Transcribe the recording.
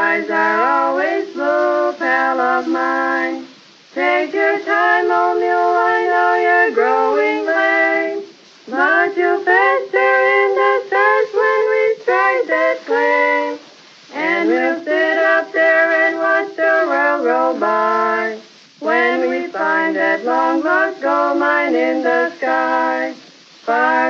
skies are always blue, pal of mine. Take your time, old mule, I know you're growing lame, but you'll fester in the thirst when we strike that claim. And we'll sit up there and watch the world roll by, when we find that long lost gold mine in the sky. Far